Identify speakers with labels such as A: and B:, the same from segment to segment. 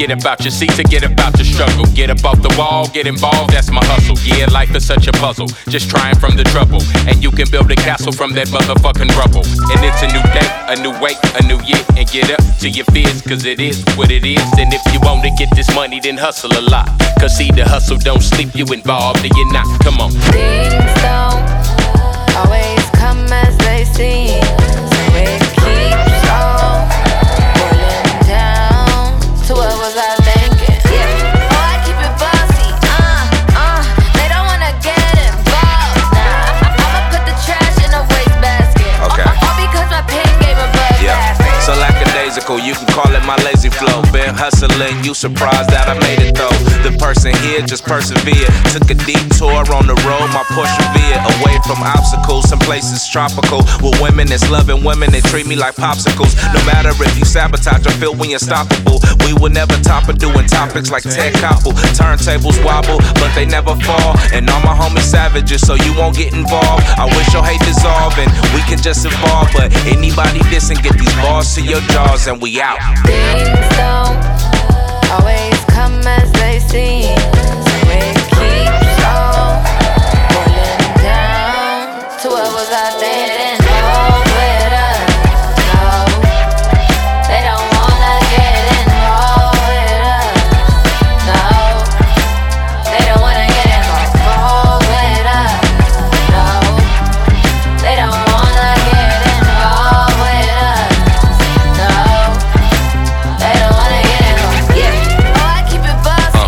A: Get about your seat to get about your struggle. Get up off the wall, get involved, that's my hustle. Yeah, life is such a puzzle, just trying from the trouble. And you can build a castle from that motherfucking rubble. And it's a new day, a new way, a new year. And get up to your fears, cause it is what it is. And if you want to get this money, then hustle a lot. Cause see, the hustle don't sleep, you involved, and you're not. Come on.
B: Things don't always come as they seem. So it keeps on boiling down to what was I thinking? Yeah. Oh, I keep it bossy. They don't wanna get involved. Nah, I'ma put the trash in a wastebasket.
C: Okay.
B: All because my pen gave a buzz.
C: Yeah. So lackadaisical, you can call it my lazy flow. Been hustling, you surprised that I made it though. The person here just persevered. Took a detour on the road, my Porsche veered away from obstacles. Some places tropical with women that's loving women. They treat me like popsicles. No matter if you sabotage, I feel we unstoppable. We will never top of doing topics like Ted Koppel. Turntables wobble, but they never fall. And all my homies savages, so you won't get involved. I wish your hate dissolve and we can just evolve. But anybody dissing, get these balls to your jaws and we out.
B: Things don't always come as they seem. So it keeps on boiling down to what was I thinking? Involved with us, no. They don't wanna get involved with us, no. They don't wanna get involved with us, no. They don't wanna get involved with us, no. They don't wanna get involved, yeah. Oh, I keep it bossy,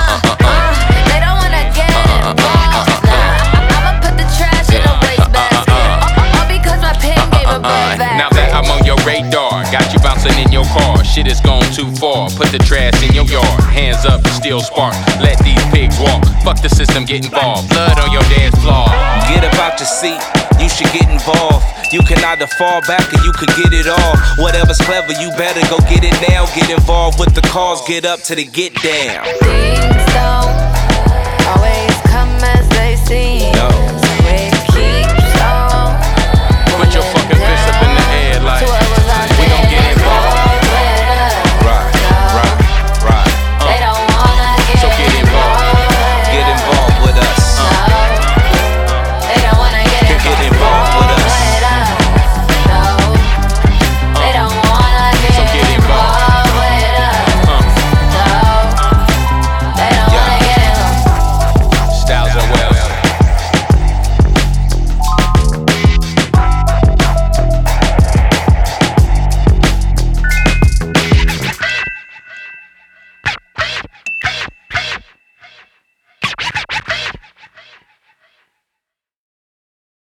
B: they don't wanna get involved, nah. I'ma put the trash in a wastebasket. All because my pen gave a buzz back.
A: Now that I'm on your radar, got you bouncing in your car. Shit is gone too far. Put the trash in your yard. Hands up and still spark. Let these pigs walk. Fuck the system, get involved. Blood on your dance floor.
C: Get up out your seat, you should get involved. You can either fall back or you could get it all. Whatever's clever, you better go get it now. Get involved with the cause, get up to the get down.
B: Things don't always come as they seem.
C: No.